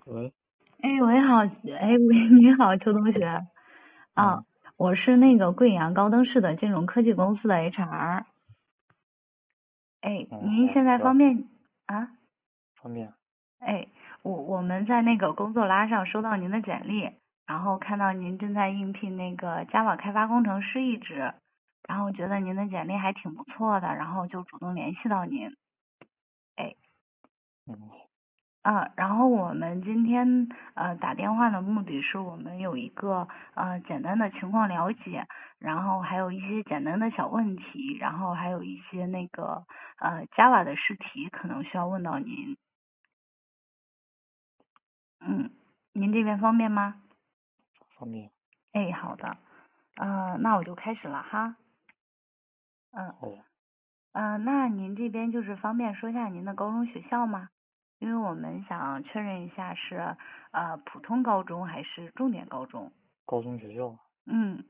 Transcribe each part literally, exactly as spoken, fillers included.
喂， 哎，喂，好，哎，喂，你好，邱同学。啊， 嗯我是那个贵阳高登市的金融科技公司的 H R。哎， 嗯，好， 您现在知道， 方便啊？ 方便。 哎，我我们在那个工作栏上收到您的简历，然后看到您正在应聘那个 Java 开发工程师一职，然后觉得您的简历还挺不错的，然后就主动联系到您。哎。 嗯啊，然后我们今天呃打电话的目的是我们有一个呃简单的情况了解，然后还有一些简单的小问题，然后还有一些那个呃 Java 的试题可能需要问到您。嗯，您这边方便吗？ 方便。 哎，好的。呃，那我就开始了哈。嗯。 好的。 呃，那您这边就是方便说一下您的高中学校吗？因为我们想确认一下是呃普通高中还是重点高中。 高中学校嗯。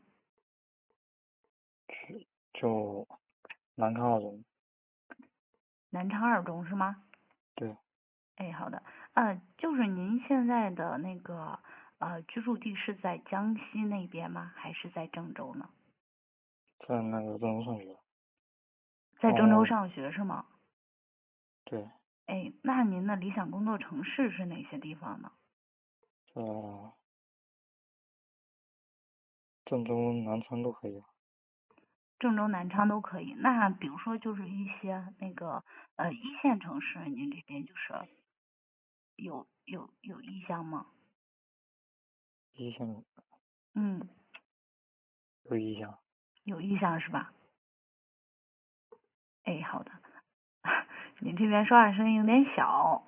就南康二中。 南昌二中是吗？ 对， 哎，好的。呃，就是您现在的那个呃居住地是在江西那边吗？还是在郑州呢？ 在那个郑州上学。 在郑州哦， 上学是吗？ 对， 哎，那您的理想工作城市是哪些地方呢？ 在郑州、南昌都可以。 郑州、南昌都可以。那比如说就是一些那个呃一线城市，您这边就是有有有意向吗？ 一线嗯， 有意向。 有意向是吧？哎，好的。您这边说话声音有点小。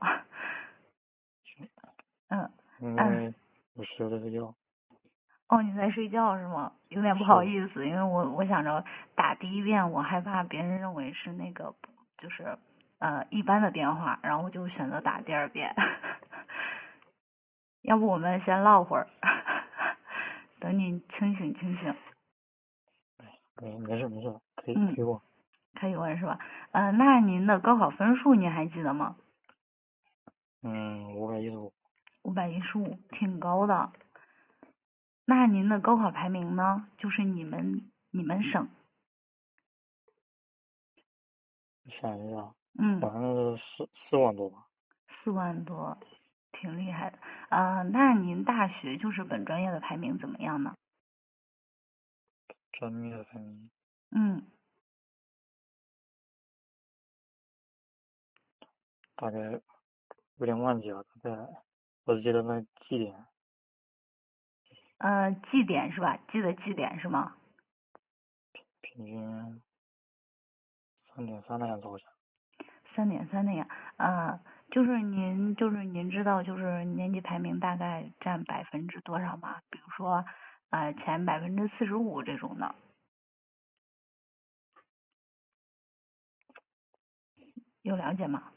嗯嗯。 因为我室友在睡觉。 哦，你在睡觉是吗？有点不是的。 好意思，因为我我想着打第一遍，我害怕别人认为是那个就是呃一般的电话，然后我就选择打第二遍。要不我们先唠会儿，等你清醒清醒。 没没事没事，可以嗯， 可以问。 可以问是吧？呃，那您的高考分数您还记得吗？ 嗯，五百一十五。 五百一十五，挺高的。那您的高考排名呢？就是你们你们省。 想一下， 嗯。 好像是四四万多吧。 四万多，挺厉害的。呃，那您大学就是本专业的排名怎么样呢？ 专业排名嗯。 大概有点忘记了，大概我只记得那绩点。 呃，绩点是吧？记得绩点是吗？ 平均三点三的样子好像。 三点三那样。呃，就是您就是您知道就是年级排名大概占百分之多少吗？比如说呃前百分之四十五这种的，有了解吗？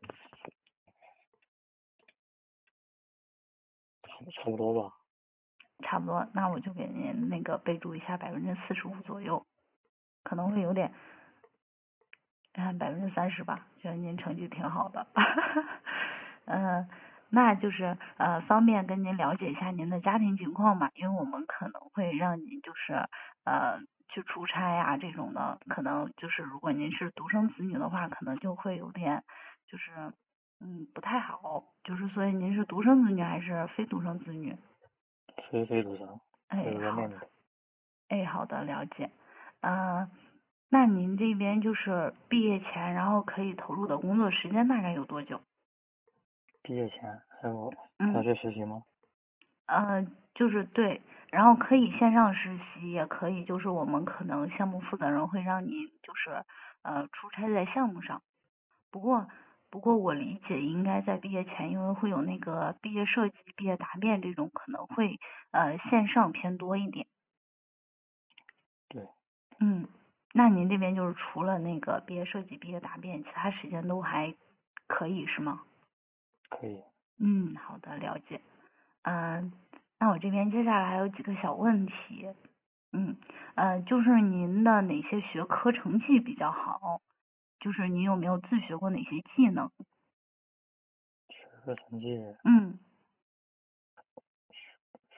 差差不多吧。 差不多，那我就给您那个备注一下百分之四十五左右，可能会有点。嗯，百分之三十吧，觉得您成绩挺好的。嗯，那就是呃，方便跟您了解一下您的家庭情况嘛？因为我们可能会让您就是呃去出差呀、这种的，可能就是如果您是独生子女的话，可能就会有点就是嗯不太好。就是所以您是独生子女还是非独生子女？ 非非独生，我哎， 有个妹妹。 好的。哎，好的，了解。嗯、那您这边就是毕业前，然后可以投入的工作时间大概有多久？ 毕业前还有还要嗯。 去实习吗？ 呃，就是对，然后可以线上实习，也可以就是我们可能项目负责人会让你就是呃出差在项目上。不过不过我理解应该在毕业前，因为会有那个毕业设计、毕业答辩这种，可能会呃线上偏多一点。 对， 嗯，那您这边就是除了那个毕业设计、毕业答辩，其他时间都还可以是吗？ 可以。 嗯，好的，了解。嗯，那我这边接下来还有几个小问题。嗯，呃，就是您的哪些学科成绩比较好？就是您有没有自学过哪些技能？ 学科成绩嗯。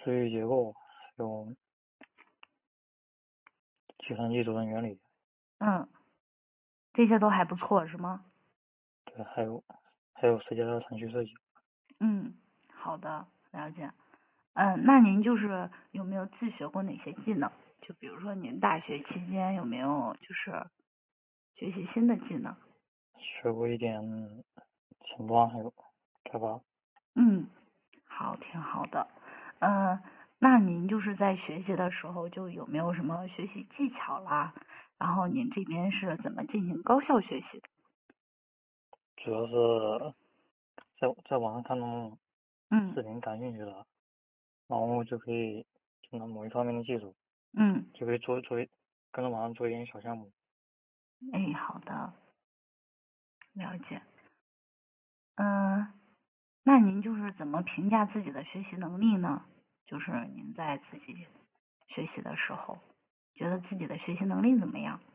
数据结构，还有计算机组成原理。 嗯，这些都还不错是吗？ 对，还有还有时间的程序设计。 嗯，好的，了解。嗯，那您就是有没有自学过哪些技能？就比如说您大学期间有没有就是学习新的技能？ 学过一点前端，还有开发。 嗯，好，挺好的。嗯，那您就是在学习的时候就有没有什么学习技巧啦？然后您这边是怎么进行高效学习的？ 主要是在在网上看那种嗯视频感兴趣的，然后就可以听到某一方面的技术， 嗯， 就可以做做一跟着网上做一点小项目。 哎，好的，了解。嗯，那您就是怎么评价自己的学习能力呢？就是您在自己学习的时候，觉得自己的学习能力怎么样？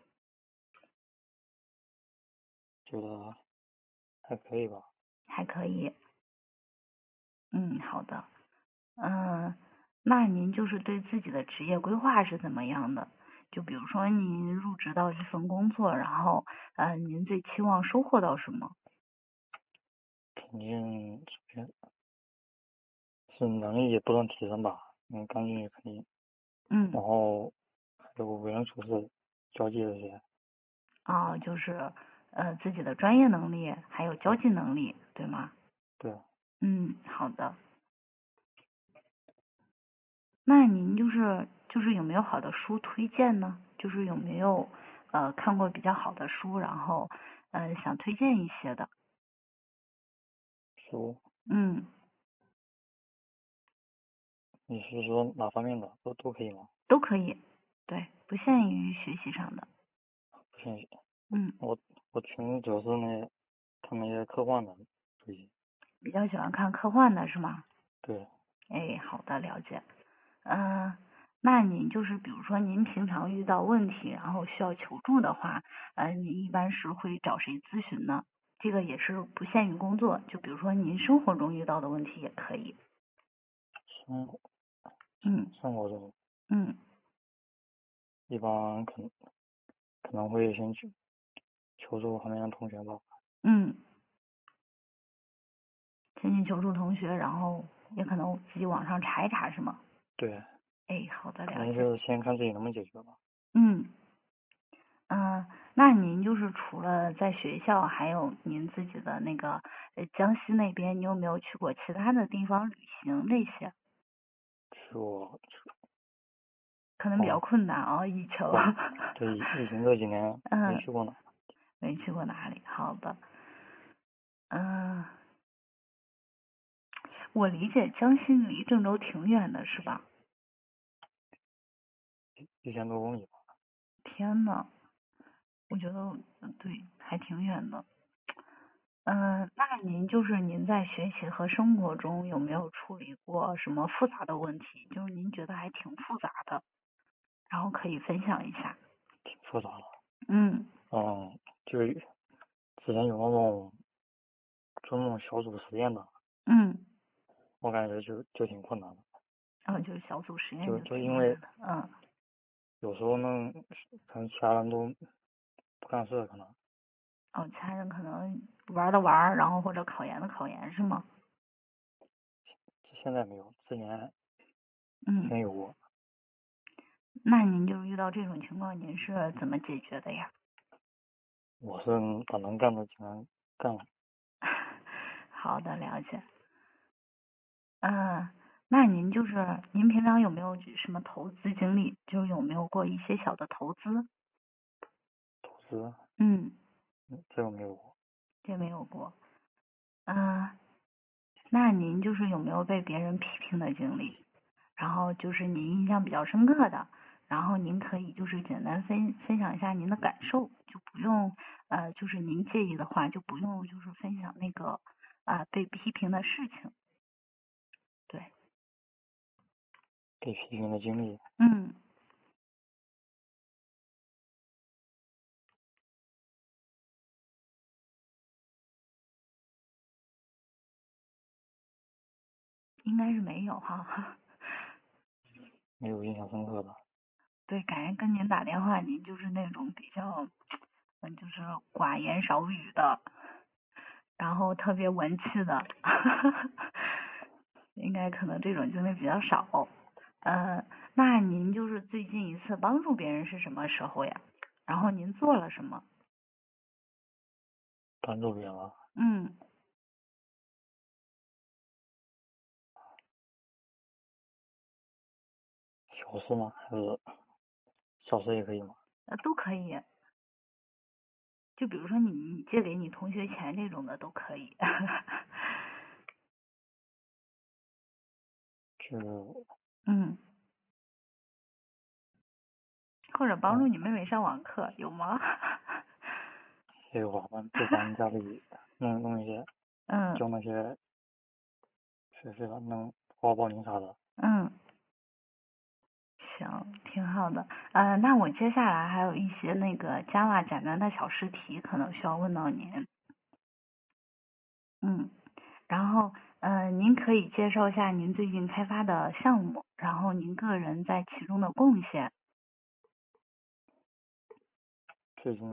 觉得还可以吧。 还可以。嗯，好的。嗯，那您就是对自己的职业规划是怎么样的？就比如说您入职到这份工作，然后呃，您最期望收获到什么？ 肯定首先是能力也不断提升吧，嗯，刚进去肯定， 嗯， 然后还有为人处事、交际这些。 哦，就是呃自己的专业能力还有交对际能力，对吗？ 对， 嗯，好的。那您就是就是有没有好的书推荐呢？就是有没有呃看过比较好的书，然后呃想推荐一些的？ 书嗯， 你是说哪方面的都都可以吗？ 都可以，对，不限于学习上的。 不信嗯， 我我群主要是那看那些科幻的书籍。 比较喜欢看科幻的是吗？ 对， 哎，好的，了解。嗯，那您就是比如说您平常遇到问题，然后需要求助的话，呃，您一般是会找谁咨询呢？这个也是不限于工作，就比如说您生活中遇到的问题也可以。 生活嗯生活中嗯一般可能可能会先去求助旁边的同学吧。 嗯，先去求助同学，然后也可能自己网上查一查，是吗？ 对， 哎，好的， 可能了解。 是先看自己能不能解决吧。 嗯嗯，那您就是除了在学校，还有您自己的那个呃江西那边，你有没有去过其他的地方旅行那些？ 去过可能比较哦困难哦，疫情。 哦，对，疫情这几年没嗯， 去过哪。 没去过哪里？好的。嗯，我理解江西离郑州挺远的，是吧？ 一千多公里吧。 天呐，我觉得嗯对，还挺远的。嗯，那您就是您在学习和生活中有没有处理过什么复杂的问题？就是您觉得还挺复杂的，然后可以分享一下。 挺复杂的。 嗯嗯，就之前有那种做那种小组实验的， 嗯， 我感觉就就挺困难的。 然后就是小组实验就就就因为挺难的。嗯， 有时候呢，可能其他人都不干事，可能哦，其他人可能玩的玩，然后或者考研的考研是吗？ 现在没有，之前之嗯， 前有过。 那您就是遇到这种情况，您是怎么解决的呀？ 我是把能干的尽量干了。 好的，了解。嗯，那您就是您平常有没有什么投资经历？就是有没有过一些小的投资？ 投资， 嗯， 嗯，这个没有过。 这没有过。嗯，那您就是有没有被别人批评的经历？然后就是您印象比较深刻的，然后您可以就是简单分分享一下您的感受，就不用呃，就是您介意的话就不用就是分享那个啊、呃被批评的事情。对， 被批评的经历， 嗯，应该是没有哈。 没有印象深刻的。 对，感觉跟您打电话，您就是那种比较，嗯，就是寡言少语的，然后特别文气的，应该可能这种经历比较少。呃，那您就是最近一次帮助别人是什么时候呀？然后您做了什么？ 帮助别人了。 嗯， 小事吗？还是小事也可以吗？ 呃，都可以。就比如说你你借给你同学钱这种的都可以。 就嗯，或者帮助嗯， 你妹妹上网课有吗？ 也有吧，帮就帮家里弄弄一些， 嗯交那些学费了，弄报报名啥的。 嗯，行，挺好的。呃，那我接下来还有一些那个 Java 简单的小试题，可能需要问到您。嗯，然后呃，您可以介绍一下您最近开发的项目，然后您个人在其中的贡献。 最近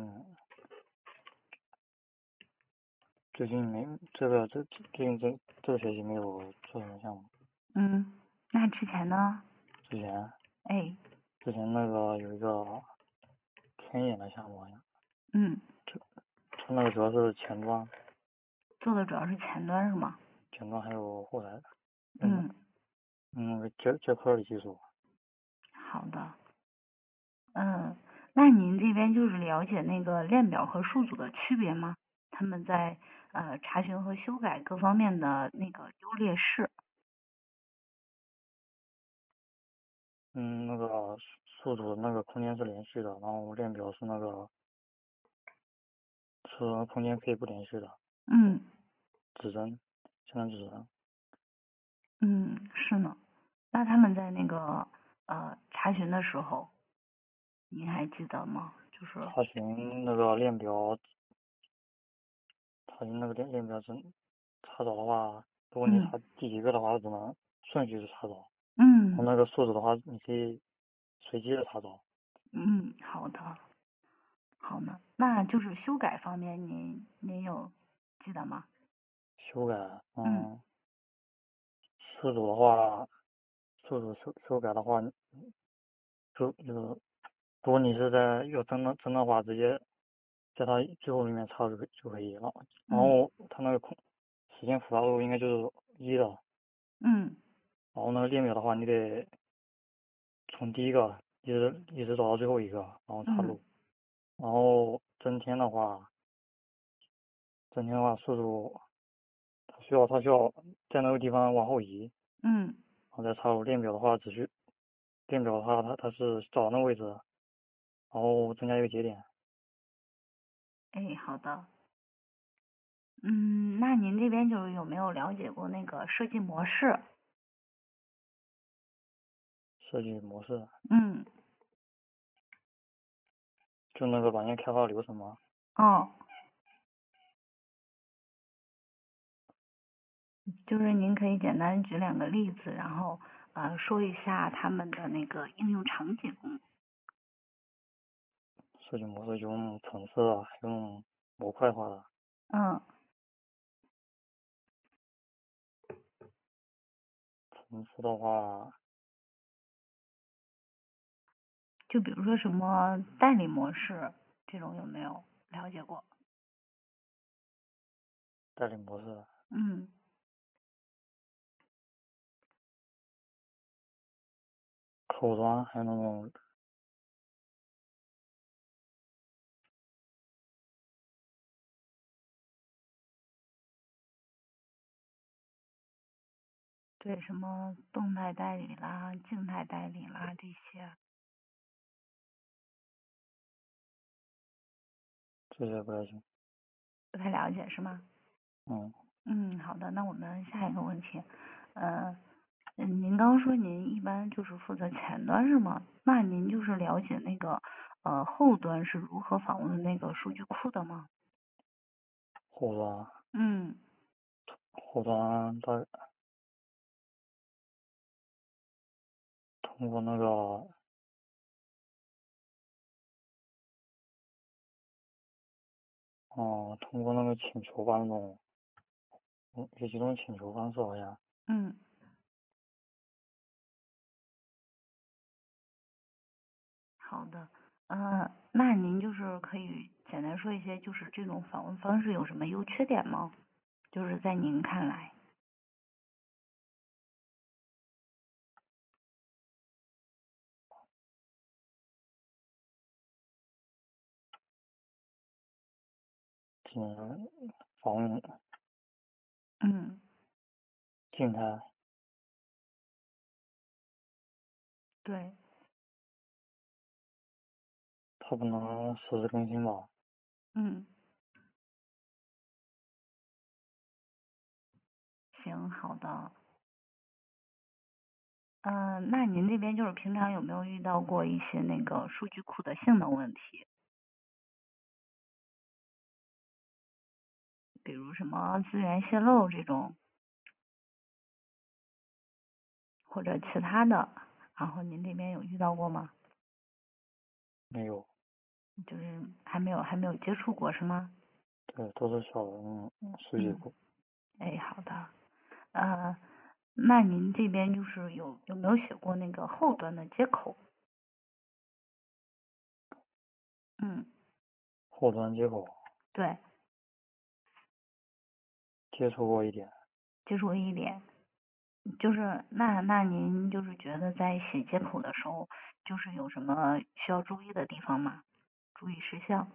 最近没这个这最近这这个学期没有做什么项目。 嗯，那之前呢？ 之前哎， 之前那个有一个天眼的项目好像， 嗯， 它那个主要是前端， 做的主要是前端是吗？ 前端还有后台，用嗯， 嗯 J J Q 的技术。 好的。嗯，那您这边就是了解那个链表和数组的区别吗？他们在呃查询和修改各方面的那个优劣势。 嗯，那个数组那个空间是连续的，然后链表是那个是空间可以不连续的， 嗯指针，相当指针。 嗯，是呢。那他们在那个呃查询的时候，您还记得吗？就是查询那个链表，查询那个链链表是查找的话，如果你嗯查第几个的话，只能顺序是查找，然后嗯那个数组的话，你可以随机的查找。 嗯，好的好呢。那就是修改方面您您有记得吗？ 修改， 嗯嗯，数组的话，数组修修改的话，就就是如果你是在有针的针的话，直接在它最后里面插就可就可以了。然嗯后它那个空时间复杂度应该就是一的。 嗯然后那个列表的话，你得从第一个一直一直找到最后一个，然后插嗯入。然后增添的话，增添的话速度，它需要它需要在那个地方往后移， 嗯， 然后再插入。列表的话，只需列表的话，它它是找那个位置，然后增加一个节点。 哎，好的。嗯，那您这边就是有没有了解过那个设计模式？ 设计模式， 嗯， 就那个软件开发流程嘛。 哦，就是您可以简单举两个例子，然后呃说一下他们的那个应用场景。 设计模式就用橙色啊，用模块化的。 嗯橙色的话， 就比如说什么代理模式这种有没有了解过？ 代理模式， 嗯客户端还有那种对，什么动态代理啦、静态代理啦这些这些不太行。 不太了解是吗？ 嗯， 嗯，好的，那我们下一个问题，呃，嗯，您刚刚说您一般就是负责前端是吗？那您就是了解那个呃后端是如何访问那个数据库的吗？ 后端嗯后端大通过那个，哦、通过那个请求吧，那种，嗯，有几种请求方式好像。 嗯，好的。呃，那您就是可以简单说一些，就是这种访问方式有什么优缺点吗？就是在您看来。 仅访问嗯， 静态， 对。 它不能实时更新吧？ 嗯，行，好的。嗯、呃，那您这边就是平常有没有遇到过一些那个数据库的性能问题？比如什么资源泄露这种，或者其他的，然后您这边有遇到过吗？ 没有， 就是还没有还没有接触过是吗？ 对，都是小的嗯数据嗯， 库。 哎，好的。呃，那您这边就是有有没有写过那个后端的接口？嗯， 后端接口对， 接触过一点。 接触过一点。就是那那您就是觉得在写接口的时候，就是有什么需要注意的地方吗？注意事项？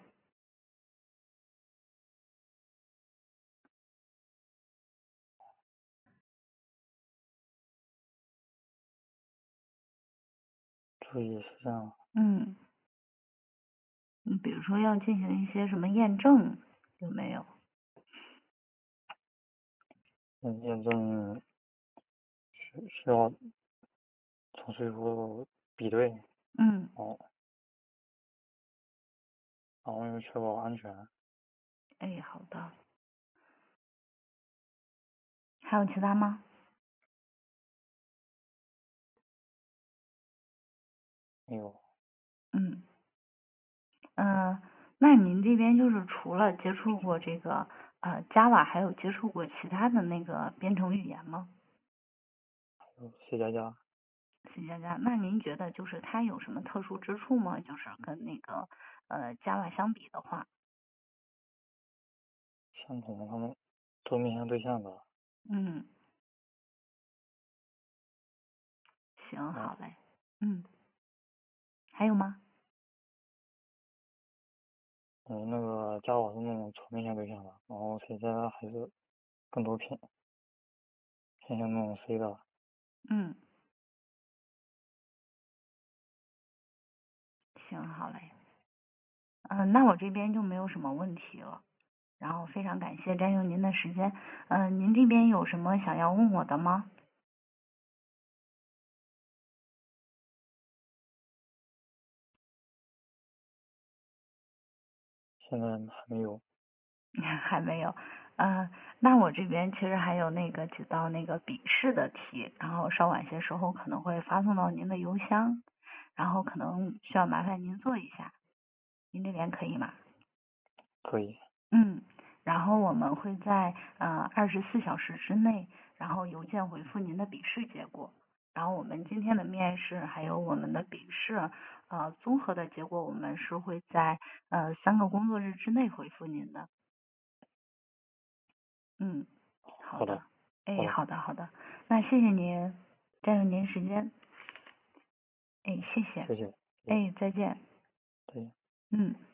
注意事项， 嗯，你比如说要进行一些什么验证，有没有？ 嗯，验证需需要从数据库比对， 嗯， 哦，然后又确保安全。 哎，好的。还有其他吗？ 没有， 嗯，呃，那您这边就是除了接触过这个呃 Java，还有接触过其他的那个编程语言吗还有 C 加加， ？C 加加，那您觉得就是它有什么特殊之处吗？就是跟那个呃 Java 相比的话。 相同，他们都面向对象的。 嗯，行， 嗯， 好嘞。嗯，还有吗？ 嗯，那个 Java 是那种纯面向对象的，然后 C 加加还是更多偏偏向那种 C 的。 嗯，行，好嘞。嗯，那我这边就没有什么问题了。然后非常感谢占用您的时间。嗯，您这边有什么想要问我的吗？ 现在还没有。 还没有。嗯，那我这边其实还有那个几道那个笔试的题，然后稍晚些时候可能会发送到您的邮箱，然后可能需要麻烦您做一下，您这边可以吗？ 可以。 嗯，然后我们会在呃二十四小时之内，然后邮件回复您的笔试结果。然后我们今天的面试还有我们的笔试，呃，综合的结果我们是会在呃三个工作日之内回复您的。嗯，好的。 好的，好哎， 的， 好的好的，那谢谢您，占用您时间。哎，谢谢。 谢谢，谢谢， 哎，再见。 再见。 嗯。